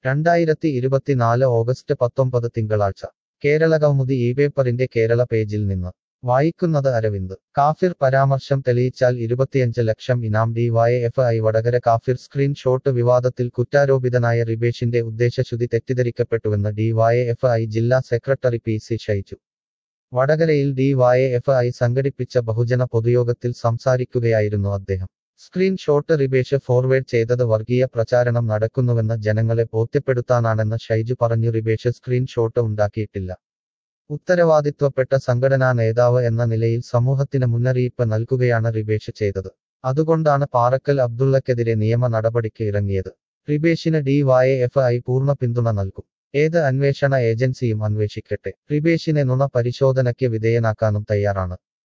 2024 August 19 തിങ്കളാഴ്ച കേരളകൗമുദി ഇപേപ്പറിന്റെ കേരള പേജിൽ നിന്ന് വായിക്കുന്നത് അരവിന്ദ് കാഫിർ പരാമർശം തെളിയിച്ചാൽ 25 ലക്ഷം ഇനാം ഡിവൈഎഫ്ഐ വടകര കാഫിർ സ്ക്രീൻ ഷോട്ട് വിവാദത്തിൽ കുറ്റാരോപിതനായ റിബേഷിന്റെ ഉദ്ദേശശുദ്ധി തെറ്റിദ്ധരിക്കപ്പെട്ടുവെന്ന് ഡിവൈഎഫ്ഐ ജില്ലാ സെക്രട്ടറി PC ഷൈജു വടകരയിൽ ഡിവൈഎഫ്ഐ സംഘടിപ്പിച്ച ബഹുജന പൊതുയോഗത്തിൽ സംസാരിക്കുകയായിരുന്നു അദ്ദേഹം സ്ക്രീൻ ഷോട്ട് റിബേഷ് ഫോർവേഡ് ചെയ്തത് വർഗീയ പ്രചാരണം നടക്കുന്നുവെന്ന് ജനങ്ങളെ ബോധ്യപ്പെടുത്താനാണെന്ന് ഷൈജു പറഞ്ഞു റിബേഷ് സ്ക്രീൻ ഷോട്ട് ഉണ്ടാക്കിയിട്ടില്ല ഉത്തരവാദിത്വപ്പെട്ട സംഘടനാ നേതാവ് എന്ന നിലയിൽ സമൂഹത്തിന് മുന്നറിയിപ്പ് നൽകുകയാണ് റിബേഷ് ചെയ്തത് അതുകൊണ്ടാണ് പാറക്കൽ അബ്ദുള്ളക്കെതിരെ നിയമ നടപടിക്ക് ഇറങ്ങിയത് റിബേഷിന് ഡിവൈഎഫ്ഐ പൂർണ്ണ പിന്തുണ നൽകും ഏത് അന്വേഷണ ഏജൻസിയും അന്വേഷിക്കട്ടെ റിബേഷിനെ നുണ പരിശോധനയ്ക്ക് വിധേയനാക്കാനും തയ്യാറാണ്